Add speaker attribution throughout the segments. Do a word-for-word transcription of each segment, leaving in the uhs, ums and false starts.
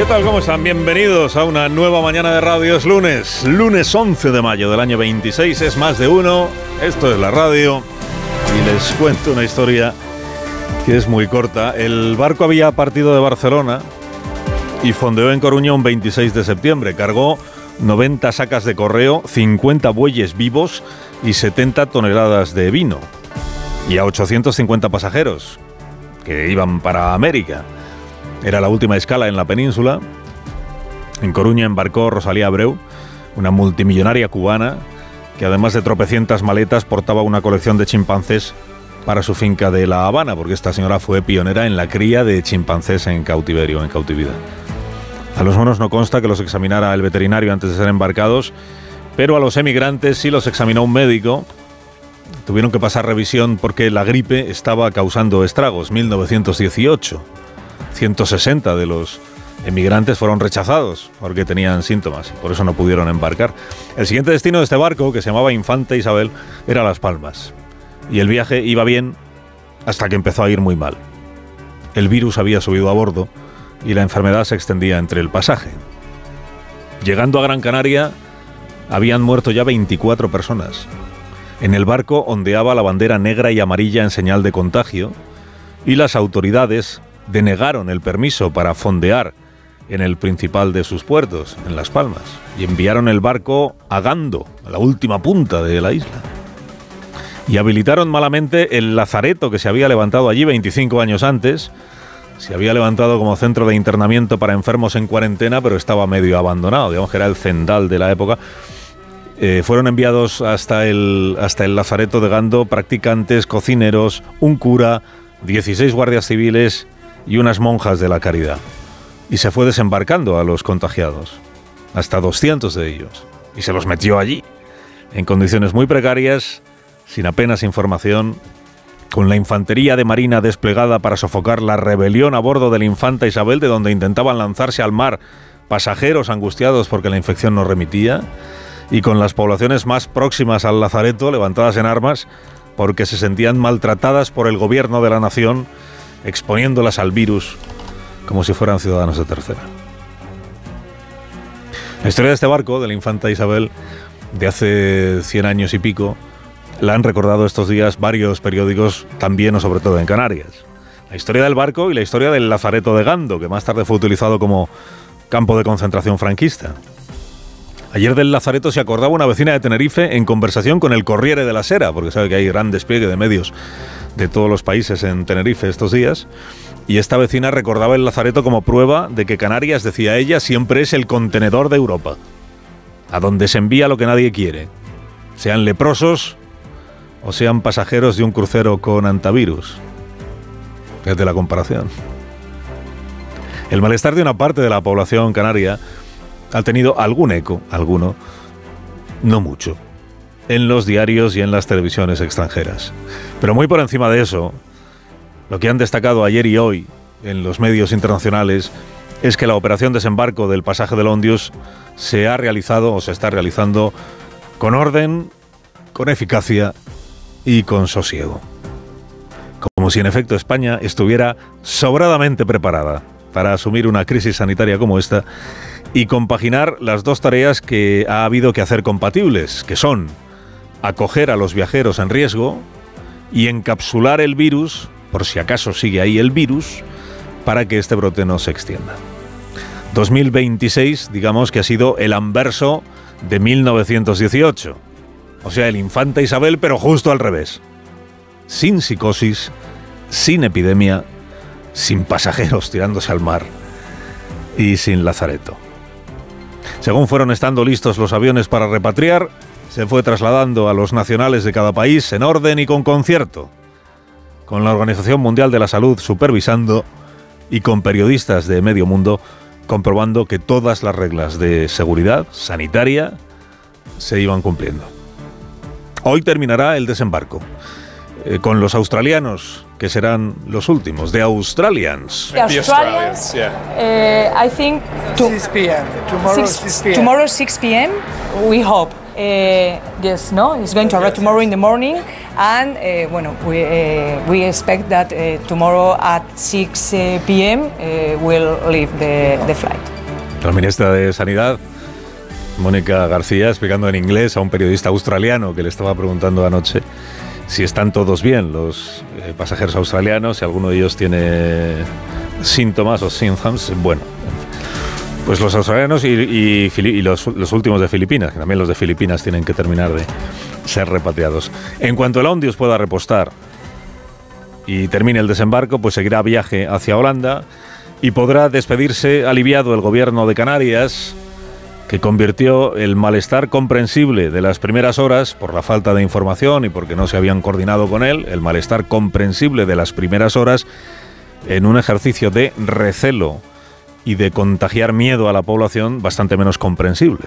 Speaker 1: tal? ¿Cómo están? Bienvenidos a una nueva mañana de radio. Es lunes, lunes once de mayo del año veintiséis, es más de uno. Esto es la radio y les cuento una historia que es muy corta. El barco había partido de Barcelona y fondeó en Coruña un veintiséis de septiembre. Cargó noventa sacas de correo, cincuenta bueyes vivos y setenta toneladas de vino. Y a ochocientos cincuenta pasajeros que iban para América. Era la última escala en la península. En Coruña embarcó Rosalía Abreu, una multimillonaria cubana que además de tropecientas maletas portaba una colección de chimpancés para su finca de La Habana, porque esta señora fue pionera en la cría de chimpancés en cautiverio, en cautividad. A los monos no consta que los examinara el veterinario antes de ser embarcados, pero a los emigrantes sí los examinó un médico. Tuvieron que pasar revisión porque la gripe estaba causando estragos. mil novecientos dieciocho. ciento sesenta de los emigrantes fueron rechazados porque tenían síntomas, por eso no pudieron embarcar. El siguiente destino de este barco, que se llamaba Infanta Isabel, era Las Palmas. Y el viaje iba bien hasta que empezó a ir muy mal. El virus había subido a bordo y la enfermedad se extendía entre el pasaje. Llegando a Gran Canaria, habían muerto ya veinticuatro personas. En el barco ondeaba la bandera negra y amarilla en señal de contagio y las autoridades denegaron el permiso para fondear en el principal de sus puertos, en Las Palmas, y enviaron el barco a Gando, a la última punta de la isla. Y habilitaron malamente el lazareto que se había levantado allí veinticinco años antes. Se había levantado como centro de internamiento para enfermos en cuarentena, pero estaba medio abandonado, digamos que era el Zendal de la época. Eh, fueron enviados hasta el, hasta el lazareto de Gando practicantes, cocineros, un cura, dieciséis guardias civiles y unas monjas de la caridad. Y se fue desembarcando a los contagiados, hasta doscientos de ellos, y se los metió allí, en condiciones muy precarias, sin apenas información, con la infantería de marina desplegada para sofocar la rebelión a bordo del Infanta Isabel, de donde intentaban lanzarse al mar pasajeros angustiados porque la infección no remitía, y con las poblaciones más próximas al lazareto levantadas en armas porque se sentían maltratadas por el gobierno de la nación, exponiéndolas al virus como si fueran ciudadanos de tercera. La historia de este barco, de la Infanta Isabel, de hace cien años y pico, la han recordado estos días varios periódicos, también o sobre todo en Canarias. La historia del barco y la historia del lazareto de Gando, que más tarde fue utilizado como campo de concentración franquista. Ayer del lazareto se acordaba una vecina de Tenerife en conversación con el Corriere della Sera, porque sabe que hay gran despliegue de medios de todos los países en Tenerife estos días, y esta vecina recordaba el lazareto como prueba de que Canarias, decía ella, siempre es el contenedor de Europa, a donde se envía lo que nadie quiere, sean leprosos o sean pasajeros de un crucero con antivirus. Es de la comparación. El malestar de una parte de la población canaria ha tenido algún eco, alguno, no mucho, en los diarios y en las televisiones extranjeras. Pero muy por encima de eso, lo que han destacado ayer y hoy en los medios internacionales es que la operación desembarco del pasaje del Ondius se ha realizado o se está realizando con orden, con eficacia y con sosiego. Como si en efecto España estuviera sobradamente preparada para asumir una crisis sanitaria como esta y compaginar las dos tareas que ha habido que hacer compatibles, que son acoger a los viajeros en riesgo y encapsular el virus, por si acaso sigue ahí el virus, para que este brote no se extienda. dos mil veintiséis, digamos que ha sido el anverso de mil novecientos dieciocho, o sea, el Infanta Isabel, pero justo al revés. Sin psicosis, sin epidemia, sin pasajeros tirándose al mar y sin lazareto. Según fueron estando listos los aviones para repatriar, se fue trasladando a los nacionales de cada país en orden y con concierto, con la Organización Mundial de la Salud supervisando y con periodistas de medio mundo comprobando que todas las reglas de seguridad sanitaria se iban cumpliendo. Hoy terminará el desembarco, eh, con los australianos, que serán los últimos, The Australians.
Speaker 2: The Australians, yeah. uh, I think to
Speaker 3: six p m Tomorrow
Speaker 2: six,
Speaker 3: six p m
Speaker 2: Tomorrow six p m We hope. Uh, yes, no, it's going to arrive tomorrow in the morning, and uh, bueno, we uh, we expect that uh, tomorrow at six p m uh, we'll leave the the flight.
Speaker 1: La ministra de Sanidad, Mónica García, explicando en inglés a un periodista australiano que le estaba preguntando anoche si están todos bien los eh, pasajeros australianos, si alguno de ellos tiene síntomas o symptoms. Bueno, pues los australianos y, y, y los, los últimos de Filipinas, que también los de Filipinas tienen que terminar de ser repatriados. En cuanto el Ondius pueda repostar y termine el desembarco, pues seguirá viaje hacia Holanda y podrá despedirse aliviado el gobierno de Canarias, que convirtió el malestar comprensible de las primeras horas, por la falta de información y porque no se habían coordinado con él, el malestar comprensible de las primeras horas, en un ejercicio de recelo y de contagiar miedo a la población bastante menos comprensible.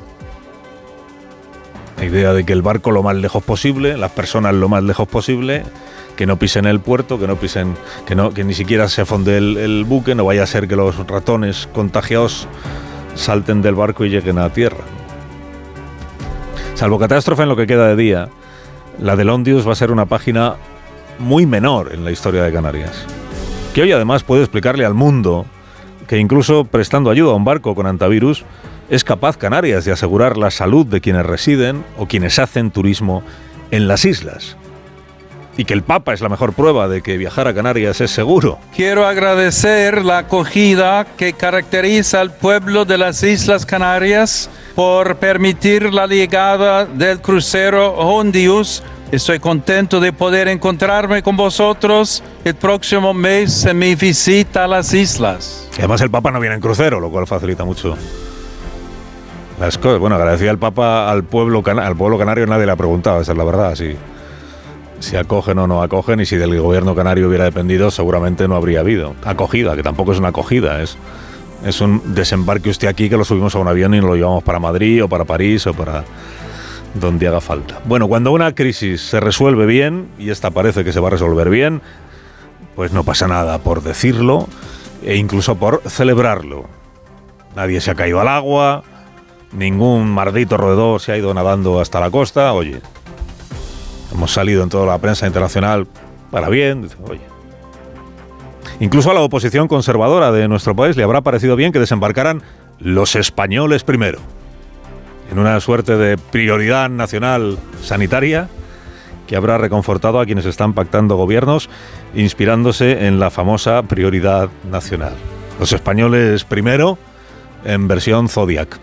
Speaker 1: La idea de que el barco lo más lejos posible, las personas lo más lejos posible, que no pisen el puerto, que no pisen, que no, que ni siquiera se afonde el, el buque, no vaya a ser que los ratones contagiados salten del barco y lleguen a tierra. Salvo catástrofe en lo que queda de día, la del Ondius va a ser una página muy menor en la historia de Canarias, que hoy además puede explicarle al mundo que incluso prestando ayuda a un barco con antivirus, es capaz Canarias de asegurar la salud de quienes residen o quienes hacen turismo en las islas. Y que el Papa es la mejor prueba de que viajar a Canarias es seguro.
Speaker 3: Quiero agradecer la acogida que caracteriza al pueblo de las Islas Canarias por permitir la llegada del crucero Ondius. Estoy contento de poder encontrarme con vosotros el próximo mes en mi visita a las islas.
Speaker 1: Y además el Papa no viene en crucero, lo cual facilita mucho las cosas. Bueno, agradecía el Papa al pueblo, cana- al pueblo canario, nadie le ha preguntado, esa es la verdad, sí. Si acogen o no acogen, y si del gobierno canario hubiera dependido, seguramente no habría habido acogida, que tampoco es una acogida, es, es un desembarque usted aquí que lo subimos a un avión y lo llevamos para Madrid o para París o para donde haga falta. Bueno, cuando una crisis se resuelve bien, y esta parece que se va a resolver bien, pues no pasa nada por decirlo e incluso por celebrarlo. Nadie se ha caído al agua, ningún maldito roedor se ha ido nadando hasta la costa, oye... Hemos salido en toda la prensa internacional para bien. Dice, oye. Incluso a la oposición conservadora de nuestro país le habrá parecido bien que desembarcaran los españoles primero, en una suerte de prioridad nacional sanitaria que habrá reconfortado a quienes están pactando gobiernos, inspirándose en la famosa prioridad nacional. Los españoles primero, en versión Zodiac.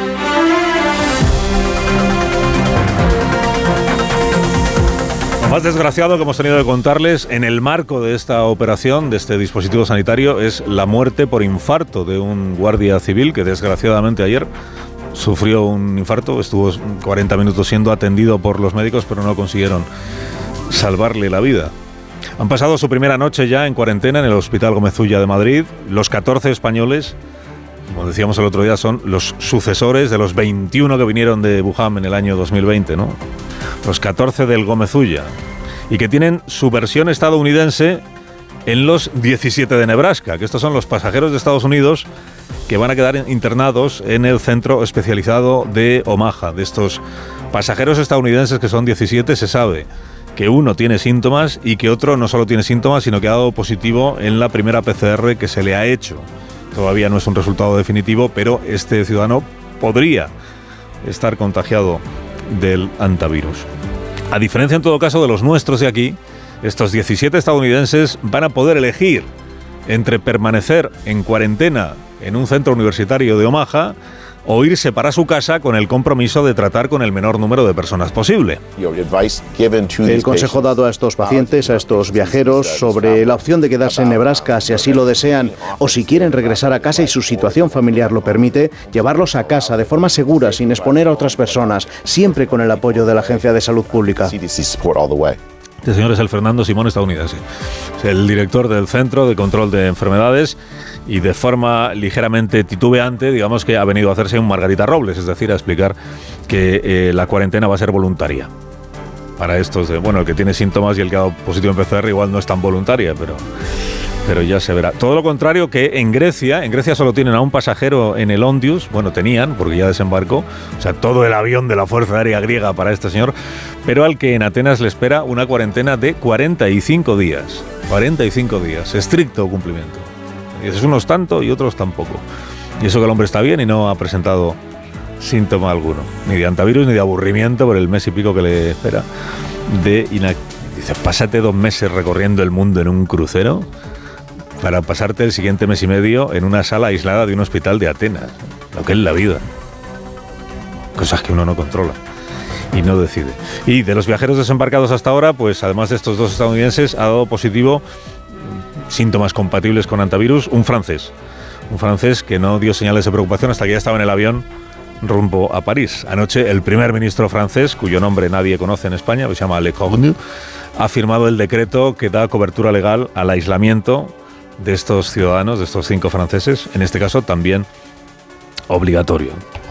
Speaker 1: Lo más desgraciado que hemos tenido que contarles en el marco de esta operación, de este dispositivo sanitario, es la muerte por infarto de un guardia civil que desgraciadamente ayer sufrió un infarto, estuvo cuarenta minutos siendo atendido por los médicos, pero no consiguieron salvarle la vida. Han pasado su primera noche ya en cuarentena en el Hospital Gómez Ulla de Madrid. Los catorce españoles, como decíamos el otro día, son los sucesores de los veintiuno que vinieron de Wuhan en el año dos mil veinte, ¿no? Los catorce del Gómez Ulla, y que tienen su versión estadounidense en los diecisiete de Nebraska, que estos son los pasajeros de Estados Unidos que van a quedar internados en el centro especializado de Omaha. De estos pasajeros estadounidenses, que son diecisiete, se sabe que uno tiene síntomas y que otro no solo tiene síntomas, sino que ha dado positivo en la primera P C R que se le ha hecho. Todavía no es un resultado definitivo, pero este ciudadano podría estar contagiado del antivirus. A diferencia, en todo caso, de los nuestros de aquí, estos diecisiete estadounidenses van a poder elegir entre permanecer en cuarentena en un centro universitario de Omaha o irse para su casa con el compromiso de tratar con el menor número de personas posible.
Speaker 4: El consejo dado a estos pacientes, a estos viajeros, sobre la opción de quedarse en Nebraska si así lo desean o si quieren regresar a casa y su situación familiar lo permite, llevarlos a casa de forma segura, sin exponer a otras personas, siempre con el apoyo de la Agencia de Salud Pública.
Speaker 1: Este señor es el Fernando Simón estadounidense. Es el director del Centro de Control de Enfermedades y de forma ligeramente titubeante, digamos que ha venido a hacerse un Margarita Robles, es decir, a explicar que eh, la cuarentena va a ser voluntaria. Para estos, de, bueno, el que tiene síntomas y el que ha dado positivo en P C R igual no es tan voluntaria, pero, pero ya se verá. Todo lo contrario que en Grecia, en Grecia solo tienen a un pasajero en el Ondius, bueno, tenían, porque ya desembarcó, o sea, todo el avión de la Fuerza Aérea griega para este señor, pero al que en Atenas le espera una cuarentena de cuarenta y cinco días. cuarenta y cinco días, estricto cumplimiento. Y es unos tanto y otros tampoco. Y eso que el hombre está bien y no ha presentado síntoma alguno, ni de antivirus ni de aburrimiento por el mes y pico que le espera de inac... Dice, pásate dos meses recorriendo el mundo en un crucero para pasarte el siguiente mes y medio en una sala aislada de un hospital de Atenas. Lo que es la vida. Cosas que uno no controla y no decide. Y de los viajeros desembarcados hasta ahora, pues además de estos dos estadounidenses, ha dado positivo síntomas compatibles con antivirus un francés. Un francés que no dio señales de preocupación hasta que ya estaba en el avión rumbo a París. Anoche el primer ministro francés, cuyo nombre nadie conoce en España, que se llama Le Cornu, ha firmado el decreto que da cobertura legal al aislamiento de estos ciudadanos, de estos cinco franceses, en este caso también obligatorio.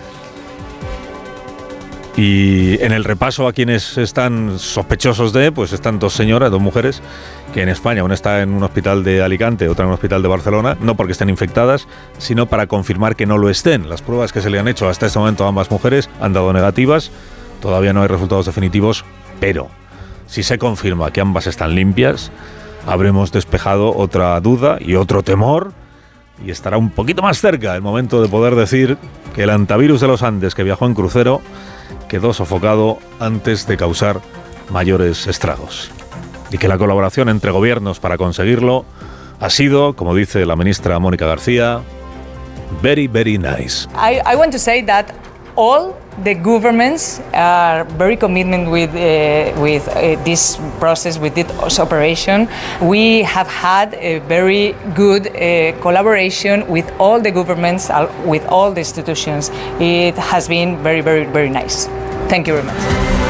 Speaker 1: Y en el repaso a quienes están sospechosos de, pues están dos señoras, dos mujeres, que en España, una está en un hospital de Alicante, otra en un hospital de Barcelona, no porque estén infectadas, sino para confirmar que no lo estén. Las pruebas que se le han hecho hasta este momento a ambas mujeres han dado negativas, todavía no hay resultados definitivos, pero si se confirma que ambas están limpias, habremos despejado otra duda y otro temor, y estará un poquito más cerca el momento de poder decir que el antivirus de los Andes que viajó en crucero quedó sofocado antes de causar mayores estragos. Y que la colaboración entre gobiernos para conseguirlo ha sido, como dice la ministra Mónica García, very, very nice.
Speaker 2: I, I want to say that all the governments are very committed with uh, with uh, this process, with this operation. We have had a very good uh, collaboration with all the governments, uh, with all the institutions. It has been very, very, very nice. Thank you very much.